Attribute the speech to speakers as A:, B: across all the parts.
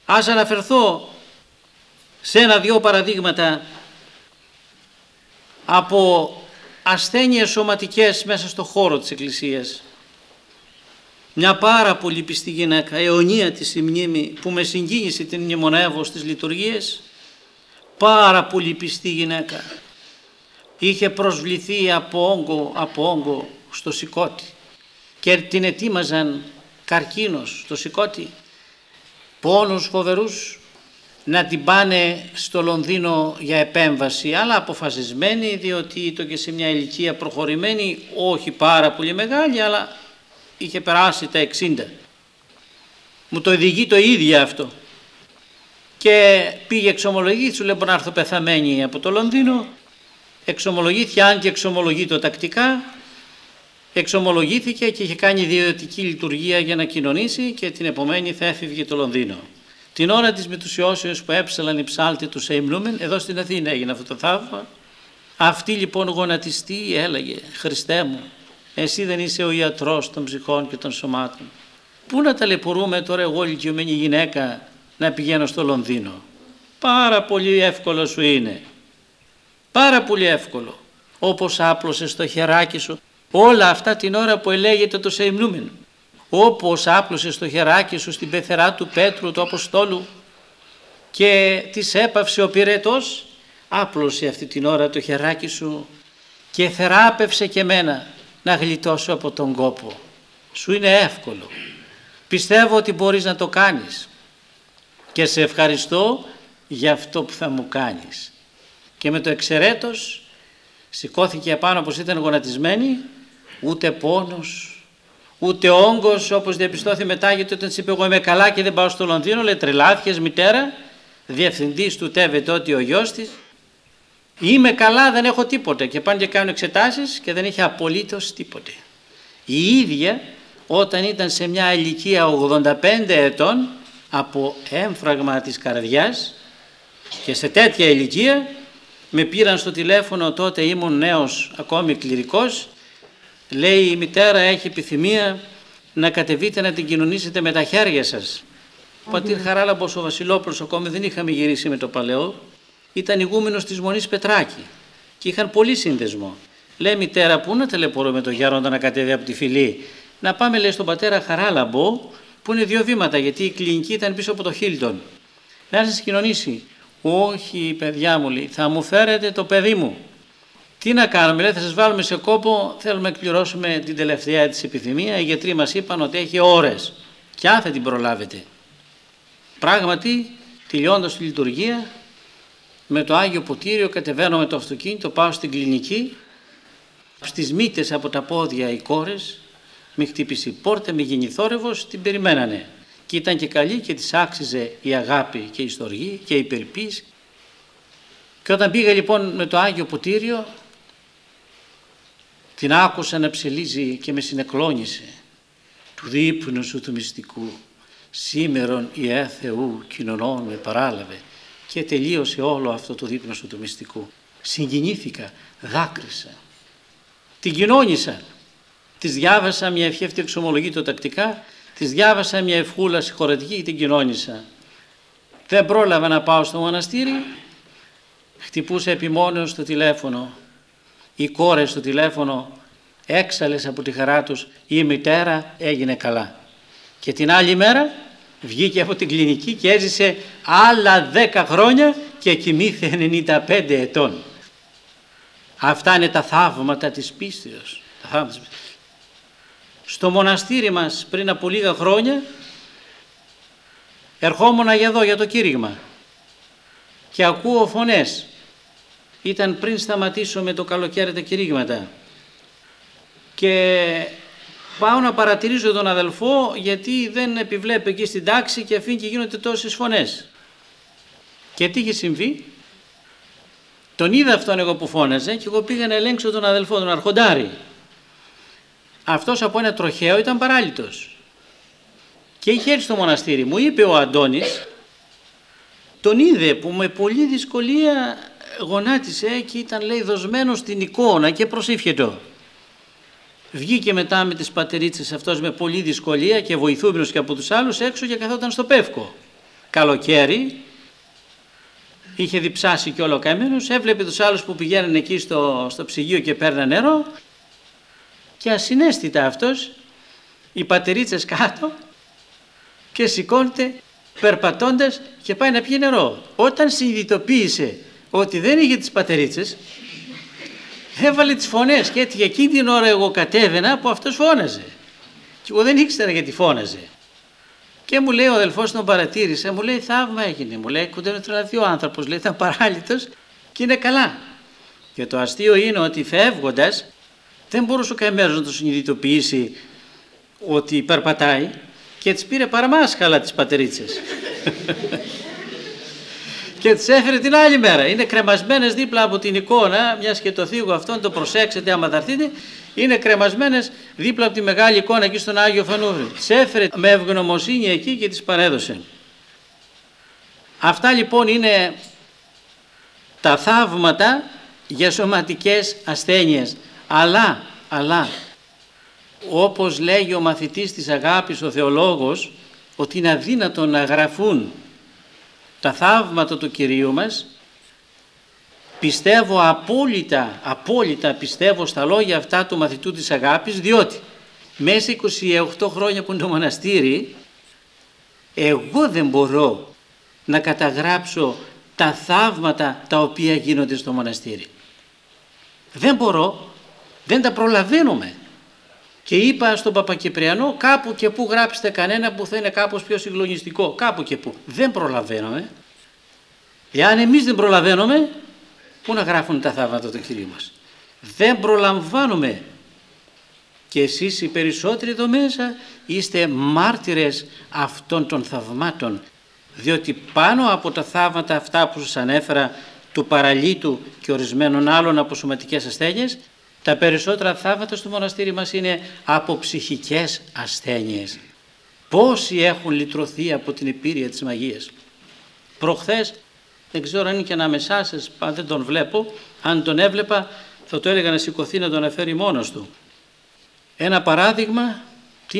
A: Ας αναφερθώ σε ένα-δυο παραδείγματα από ασθένειες σωματικές μέσα στο χώρο της Εκκλησίας. Μια πάρα πολύ πιστή γυναίκα, αιωνία της η μνήμη, που με συγκίνησε την μνημονεύω στις λειτουργίες, πάρα πολύ πιστή γυναίκα. Είχε προσβληθεί από όγκο στο σηκώτη και την ετοίμαζαν καρκίνος στο σηκώτη, πόνους φοβερούς, να την πάνε στο Λονδίνο για επέμβαση, αλλά αποφασισμένη, διότι ήταν και σε μια ηλικία προχωρημένη, όχι πάρα πολύ μεγάλη, αλλά είχε περάσει τα 60. Μου το διηγεί το ίδιο αυτό. Και πήγε εξομολογήθηκε, σου λέει να έρθω πεθαμένη από το Λονδίνο. Εξομολογήθηκε, αν και εξομολογείται τακτικά, εξομολογήθηκε και είχε κάνει ιδιωτική λειτουργία για να κοινωνήσει και την επομένη θα έφευγε το Λονδίνο. Την ώρα της μετουσιώσεως που έψαλαν οι ψάλτοι του Σεϊμνούμεν, εδώ στην Αθήνα έγινε αυτό το θαύμα. Αυτή λοιπόν γονατιστή έλεγε: Χριστέ μου, εσύ δεν είσαι ο ιατρός των ψυχών και των σωμάτων? Πού να ταλαιπωρούμε τώρα εγώ ηλικιωμένη γυναίκα να πηγαίνω στο Λονδίνο? Πάρα πολύ εύκολο σου είναι. Πάρα πολύ εύκολο. Όπως άπλωσες το χεράκι σου όλα αυτά την ώρα που ελέγεται το Σεϊμνούμεν. Όπως άπλωσες το χεράκι σου στην πεθερά του Πέτρου του Αποστόλου και της έπαυσε ο πυρετός, άπλωσε αυτή την ώρα το χεράκι σου και θεράπευσε και μένα να γλιτώσω από τον κόπο. Σου είναι εύκολο. Πιστεύω ότι μπορείς να το κάνεις και σε ευχαριστώ για αυτό που θα μου κάνεις. Και με το εξαιρέτως σηκώθηκε επάνω όπως ήταν γονατισμένη, ούτε πόνος, ούτε όγκος, όπως διαπιστώθη μετά, γιατί όταν της είπε εγώ είμαι καλά και δεν πάω στο Λονδίνο, λέει τρελάθηκες μητέρα, διευθυντής του ΤΕΒΕ τότε ο γιος της, είμαι καλά, δεν έχω τίποτε, και πάνε και κάνουν εξετάσεις και δεν είχε απολύτως τίποτε. Η ίδια όταν ήταν σε μια ηλικία 85 ετών από έμφραγμα της καρδιάς και σε τέτοια ηλικία με πήραν στο τηλέφωνο, τότε ήμουν νέος ακόμη κληρικός, λέει η μητέρα έχει επιθυμία να κατεβείτε να την κοινωνήσετε με τα χέρια σας. Ο πατήρ Χαράλαμπος ο Βασιλόπουλος, ακόμη δεν είχαμε γυρίσει με το παλαιό, ήταν ηγούμενος της Μονής Πετράκη και είχαν πολύ σύνδεσμο. Λέει μητέρα, πού να ταλαιπωρούμε τον Γέροντα να κατέβει από τη φυλή? Να πάμε, λέει, στον πατέρα Χαράλαμπο που είναι 2 βήματα, γιατί η κλινική ήταν πίσω από το Χίλτον, να σας κοινωνήσει. Όχι παιδιά μου, λέει, θα μου φέρετε το παιδί μου. Τι να κάνουμε, λέει, θα σας βάλουμε σε κόπο, θέλουμε να εκπληρώσουμε την τελευταία της επιθυμία. Οι γιατροί μας είπαν ότι έχει ώρες και αν θα την προλάβετε. Πράγματι, τελειώντας τη λειτουργία, με το Άγιο Ποτήριο κατεβαίνω με το αυτοκίνητο, πάω στην κλινική, στις μύτες από τα πόδια οι κόρες, με χτύπησε η πόρτα, με γίνει θόρυβος, την περιμένανε. Και ήταν και καλή και της άξιζε η αγάπη και η στοργή και η περιποίηση. Και όταν πήγα λοιπόν με το Άγιο Ποτήριο, την άκουσα να ψελίζει και με συνεκλώνησε. Του δείπνου σου του μυστικού, σήμερον Ιε Θεού κοινωνών με παράλαβε. Και τελείωσε όλο αυτό το δείπνο σου του μυστικού. Συγκινήθηκα, δάκρυσα. Την κοινώνησα. Της διάβασα μια ευχή, αυτή εξομολογείται τακτικά, της διάβασα μια ευχούλα συγχωρετική και την κοινώνησα. Δεν πρόλαβα να πάω στο μοναστήρι, χτυπούσε επιμόνως το τηλέφωνο. Οι κόρες στο τηλέφωνο, έξαλες από τη χαρά τους, η μητέρα έγινε καλά. Και την άλλη μέρα βγήκε από την κλινική και έζησε άλλα 10 χρόνια και κοιμήθη 95 ετών. Αυτά είναι τα θαύματα της πίστεως. Στο μοναστήρι μας πριν από λίγα χρόνια ερχόμουν για εδώ για το κήρυγμα και ακούω φωνές. Ήταν πριν σταματήσω με το καλοκαίρι τα κηρύγματα και πάω να παρατηρήσω τον αδελφό γιατί δεν επιβλέπει εκεί στην τάξη και αφήνει και γίνονται τόσες φωνές. Και τι είχε συμβεί? Τον είδα αυτόν εγώ που φώναζε και εγώ πήγα να ελέγξω τον αδελφό, τον αρχοντάρι. Αυτός από ένα τροχαίο ήταν παράλυτος και είχε έρθει στο μοναστήρι. Μου είπε ο Αντώνης, τον είδε που με πολλή δυσκολία γονάτισε και ήταν, λέει, δοσμένος στην εικόνα και προσήφιετο. Βγήκε μετά με τις πατερίτσες αυτός με πολλή δυσκολία και βοηθούμενος και από τους άλλους έξω και καθόταν στο πεύκο. καλοκαίρι, είχε διψάσει και όλο καημένος, έβλεπε τους άλλους που πηγαίνουν εκεί στο ψυγείο και παίρναν νερό και ασυναίσθητα αυτός, οι πατερίτσες κάτω και σηκώνεται περπατώντας και πάει να πιει νερό. Όταν συνειδητοποίησε ότι δεν είχε τις πατερίτσες, έβαλε τις φωνές και έτσι εκείνη την ώρα εγώ κατέβαινα που αυτός φώναζε και εγώ δεν ήξερα γιατί φώναζε. Και μου λέει ο αδελφός τον παρατήρησε, μου λέει θαύμα έγινε, μου λέει κοντά τρελαθεί ο άνθρωπος, λέει ήταν παράλυτος και είναι καλά. Και το αστείο είναι ότι φεύγοντας δεν μπορούσε ο καημένος να το συνειδητοποιήσει ότι περπατάει και τις πήρε παραμάσχαλα τις πατερίτσες και τις έφερε την άλλη μέρα. Είναι κρεμασμένες δίπλα από την εικόνα, μιας και το θίγω αυτόν το προσέξετε άμα θα έρθετε, είναι κρεμασμένες δίπλα από τη μεγάλη εικόνα εκεί στον Άγιο Φανούριο. Τις έφερε με ευγνωμοσύνη εκεί και τις παρέδωσε. Αυτά λοιπόν είναι τα θαύματα για σωματικές ασθένειες. Αλλά όπως λέγει ο μαθητής της αγάπης, ο θεολόγος, ότι είναι αδύνατο να γραφούν τα θαύματα του Κυρίου μας, πιστεύω απόλυτα πιστεύω στα λόγια αυτά του μαθητού της αγάπης, διότι μέσα 28 χρόνια που είναι το μοναστήρι, εγώ δεν μπορώ να καταγράψω τα θαύματα τα οποία γίνονται στο μοναστήρι. Δεν μπορώ, δεν τα προλαβαίνουμε. Και είπα στον Παπακυπριανό, κάπου και που γράψτε κανένα που θα είναι κάπως πιο συγκλονιστικό, κάπου και που. Δεν προλαβαίνουμε. Εάν εμείς δεν προλαβαίνουμε, πού να γράφουν τα θαύματα του Κυρίου μας. Δεν προλαμβάνουμε. Και εσείς οι περισσότεροι εδώ μέσα είστε μάρτυρες αυτών των θαυμάτων, διότι πάνω από τα θαύματα αυτά που σας ανέφερα, του παραλίτου και ορισμένων άλλων από σωματικές ασθένειες, τα περισσότερα θαύματα στο μοναστήρι μας είναι από ψυχικές ασθένειες. Πόσοι έχουν λυτρωθεί από την επίρρεια της μαγείας. Προχθές, δεν ξέρω αν είναι και ανάμεσά σας, δεν τον βλέπω, αν τον έβλεπα θα το έλεγα να σηκωθεί να τον αναφέρει μόνος του. Ένα παράδειγμα, τι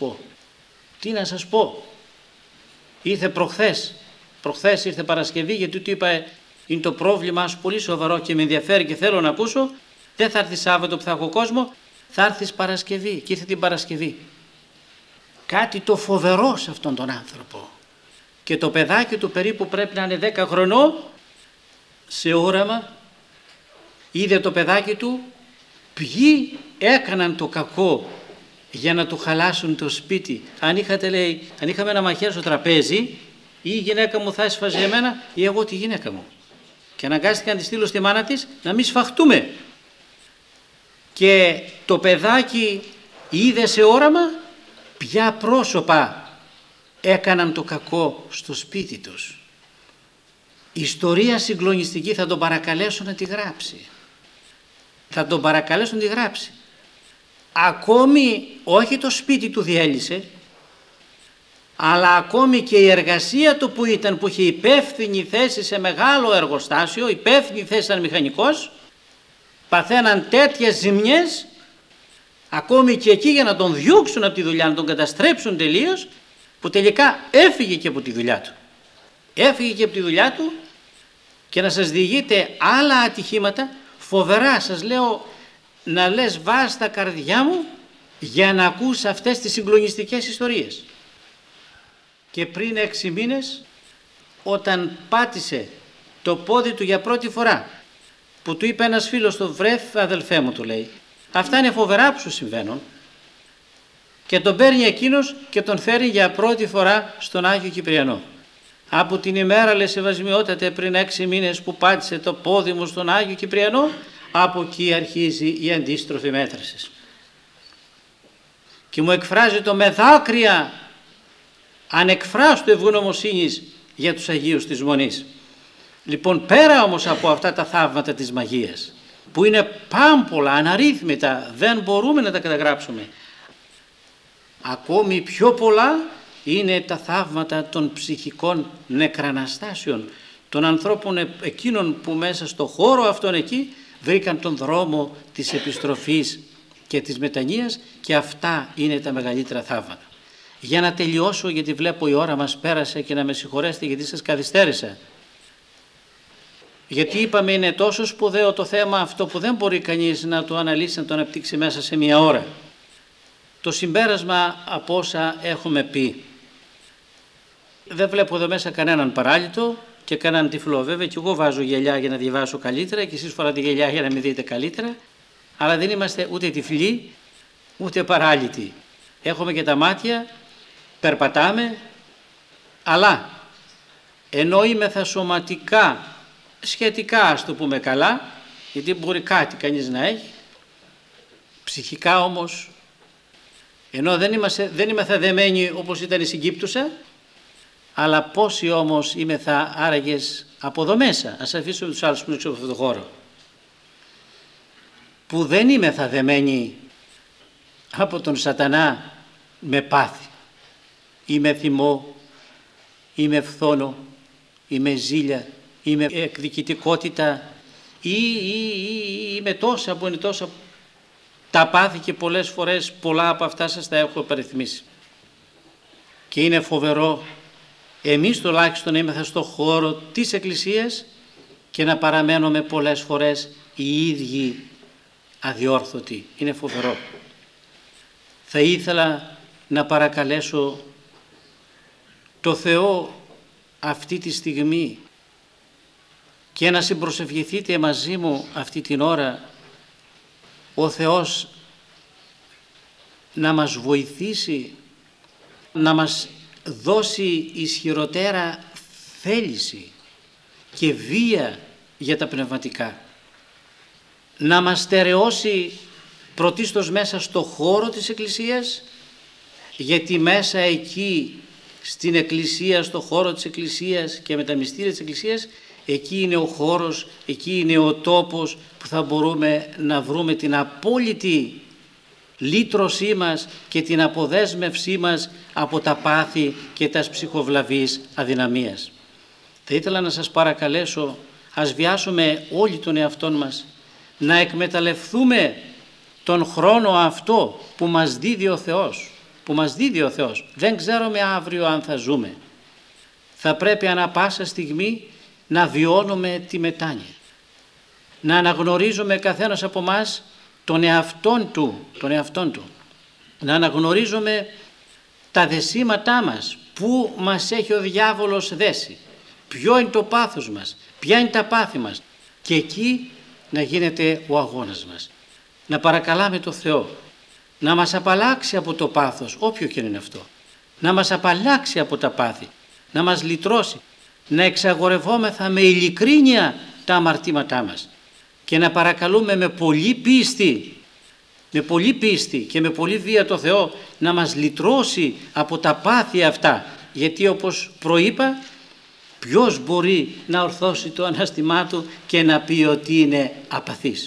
A: να σας πω. Ήρθε προχθές ήρθε Παρασκευή, γιατί του είπα είναι το πρόβλημά σου πολύ σοβαρό και με ενδιαφέρει και θέλω να ακούσω. Δεν θα έρθει Σάββατο που θα έχω κόσμο, θα έρθεις Παρασκευή. Και ήρθε την Παρασκευή. Κάτι το φοβερό σε αυτόν τον άνθρωπο. Και το παιδάκι του περίπου πρέπει να είναι 10 χρονών, σε όραμα είδε το παιδάκι του ποιοι έκαναν το κακό για να του χαλάσουν το σπίτι. Αν είχαμε ένα μαχαίρι στο τραπέζι, ή η γυναίκα μου θα έσφαζε εμένα ή εγώ τη γυναίκα μου. Και αναγκάστηκα να τη στείλω στη μάνα της να μην σφαχτούμε. Και το παιδάκι είδε σε όραμα ποια πρόσωπα έκαναν το κακό στο σπίτι τους. Ιστορία συγκλονιστική, θα τον παρακαλέσω να τη γράψει. Ακόμη όχι το σπίτι του διέλυσε, αλλά ακόμη και η εργασία του που είχε υπεύθυνη θέση σε μεγάλο εργοστάσιο, υπεύθυνη θέση σαν μηχανικός, παθαίναν τέτοιες ζημιές, ακόμη και εκεί για να τον διώξουν από τη δουλειά, να τον καταστρέψουν τελείως, που τελικά έφυγε και από τη δουλειά του. Και να σας διηγείτε άλλα ατυχήματα φοβερά, σας λέω, να λες βάζ τα καρδιά μου για να ακούς αυτές τις συγκλονιστικές ιστορίες. Και πριν 6 μήνες, όταν πάτησε το πόδι του για πρώτη φορά, που του είπε ένας φίλος του, βρέφ αδελφέ μου, του λέει, αυτά είναι φοβερά που σου συμβαίνουν, και τον παίρνει εκείνος και τον φέρει για πρώτη φορά στον Άγιο Κυπριανό. Από την ημέρα, λέει, σεβασμιότατε, πριν 6 μήνες που πάτησε το πόδι μου στον Άγιο Κυπριανό, από εκεί αρχίζει η αντίστροφη μέτρηση. Και μου εκφράζει το με δάκρυα ανεκφράστου ευγνωμοσύνης για τους Αγίους της Μονής. Λοιπόν, πέρα όμως από αυτά τα θαύματα της μαγείας, που είναι πάμπολα, αναρρύθμιτα, δεν μπορούμε να τα καταγράψουμε, ακόμη πιο πολλά είναι τα θαύματα των ψυχικών νεκραναστάσεων, των ανθρώπων εκείνων που μέσα στο χώρο αυτόν εκεί βρήκαν τον δρόμο της επιστροφής και της μετανοίας, και αυτά είναι τα μεγαλύτερα θαύματα. για να τελειώσω, γιατί βλέπω η ώρα μας πέρασε, και να με συγχωρέσετε γιατί σας καθυστέρησα. Γιατί είπαμε είναι τόσο σπουδαίο το θέμα αυτό που δεν μπορεί κανείς να το αναλύσει, να το αναπτύξει μέσα σε μία ώρα. Το συμπέρασμα από όσα έχουμε πει. Δεν βλέπω εδώ μέσα κανέναν παράλυτο και κανέναν τυφλό. Βέβαια και εγώ βάζω γυαλιά για να διαβάσω καλύτερα και εσείς φοράτε γυαλιά για να με δείτε καλύτερα. Αλλά δεν είμαστε ούτε τυφλοί ούτε παράλυτοι. Έχουμε και τα μάτια, περπατάμε, αλλά ενώ είμεθα σωματικά σχετικά, ας το πούμε καλά, γιατί μπορεί κάτι κανείς να έχει, ψυχικά όμως, ενώ δεν είμεθα δεμένοι όπως ήταν η συγκύπτουσα, αλλά πόσοι όμως είμεθα άραγες από εδώ μέσα. Ας αφήσουμε τους άλλους που είναι έξω από αυτόν τον χώρο, που δεν είμεθα δεμένοι από τον σατανά με πάθη ή με θυμό ή με φθόνο ή με ζήλια ή με εκδικητικότητα ή με τόσα που είναι τόσα τα πάθη, και πολλές φορές πολλά από αυτά σας τα έχω παριθμίσει. Και είναι φοβερό εμείς τουλάχιστον να είμαστε στον χώρο της Εκκλησίας και να παραμένουμε πολλές φορές οι ίδιοι αδιόρθωτοι. Είναι φοβερό. Θα ήθελα να παρακαλέσω το Θεό αυτή τη στιγμή και να συμπροσευχηθείτε μαζί μου αυτή την ώρα, ο Θεός να μας βοηθήσει, να μας δώσει ισχυροτέρα θέληση και βία για τα πνευματικά, να μας στερεώσει πρωτίστως μέσα στο χώρο της Εκκλησίας, γιατί μέσα εκεί στην Εκκλησία, στο χώρο της Εκκλησίας και με τα μυστήρια της Εκκλησίας, εκεί είναι ο χώρος, εκεί είναι ο τόπος που θα μπορούμε να βρούμε την απόλυτη λύτρωσή μας και την αποδέσμευσή μας από τα πάθη και τα ψυχοβλαβείς αδυναμίας. Θα ήθελα να σας παρακαλέσω, ας βιάσουμε όλοι τον εαυτόν μας να εκμεταλλευτούμε τον χρόνο αυτό που μας δίδει ο Θεός, Δεν ξέρουμε αύριο αν θα ζούμε. Θα πρέπει ανά πάσα στιγμή να βιώνουμε τη μετάνοια, να αναγνωρίζουμε καθένας από μας τον εαυτόν του, να αναγνωρίζουμε τα δεσίματά μας, πού μας έχει ο διάβολος δέσει, ποιο είναι το πάθος μας, ποια είναι τα πάθη μας, και εκεί να γίνεται ο αγώνας μας. Να παρακαλάμε το Θεό να μας απαλλάξει από το πάθος, όποιο και είναι αυτό, να μας απαλλάξει από τα πάθη, να μας λυτρώσει, να εξαγορευόμεθα με ειλικρίνεια τα αμαρτήματά μας και να παρακαλούμε με πολλή πίστη και με πολλή βία το Θεό να μας λυτρώσει από τα πάθη αυτά, γιατί όπως προείπα, ποιος μπορεί να ορθώσει το ανάστημά του και να πει ότι είναι απαθής?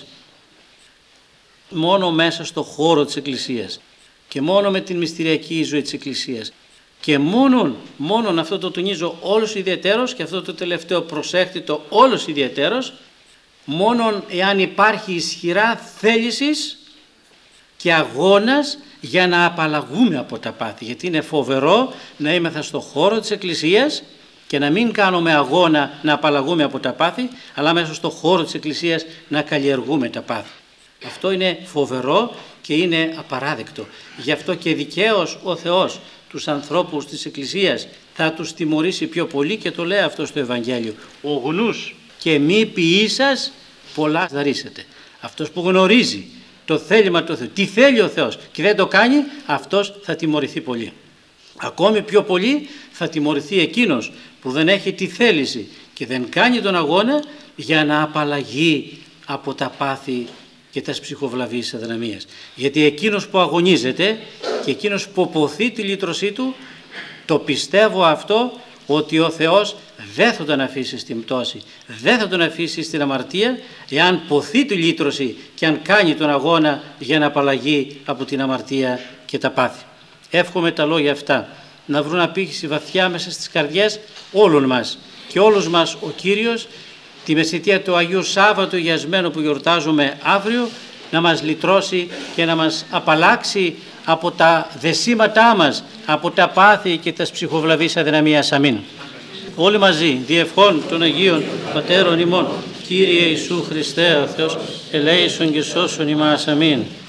A: Μόνο μέσα στο χώρο της Εκκλησίας και μόνο με την μυστηριακή ζωή της Εκκλησίας και μόνον αυτό το τονίζω όλος ιδιαιτέρως, και αυτό το τελευταίο προσέχτε το όλος ιδιαιτέρως, μόνον εάν υπάρχει ισχυρά θέλησης και αγώνας για να απαλλαγούμε από τα πάθη, γιατί είναι φοβερό να είμαστε στο χώρο της Εκκλησίας και να μην κάνουμε αγώνα να απαλλαγούμε από τα πάθη, αλλά μέσα στο χώρο της Εκκλησίας να καλλιεργούμε τα πάθη. Αυτό είναι φοβερό και είναι απαράδεκτο. Γι' αυτό και δικαίως ο Θεός τους ανθρώπους της Εκκλησίας θα τους τιμωρήσει πιο πολύ, και το λέει αυτό στο Ευαγγέλιο. Ο γνούς και μη ποιήσας πολλά δαρίσετε. Αυτός που γνωρίζει το θέλημα του Θεού, τι θέλει ο Θεός και δεν το κάνει, αυτός θα τιμωρηθεί πολύ. Ακόμη πιο πολύ θα τιμωρηθεί εκείνος που δεν έχει τη θέληση και δεν κάνει τον αγώνα για να απαλλαγεί από τα πάθη και τα ψυχοβλαβείς αδυναμίες. Γιατί εκείνος που αγωνίζεται και εκείνος που ποθεί τη λύτρωσή του, το πιστεύω αυτό, ότι ο Θεός δεν θα τον αφήσει στην πτώση, δεν θα τον αφήσει στην αμαρτία, εάν ποθεί τη λύτρωση και αν κάνει τον αγώνα για να απαλλαγεί από την αμαρτία και τα πάθη. Εύχομαι τα λόγια αυτά να βρουν απήχηση βαθιά μέσα στις καρδιές όλων μας, και όλους μας ο Κύριος τη μεσητεία του Αγίου Σάββατου Γιασμένου που γιορτάζουμε αύριο να μας λυτρώσει και να μας απαλλάξει από τα δεσίματά μας, από τα πάθη και τας ψυχοβλαβής αδυναμίας. Αμήν. Όλοι μαζί, διευχών των Αγίων Πατέρων ημών, Κύριε Ιησού Χριστέ ο Θεός, ελέησον και σώσον ημάς. Αμήν.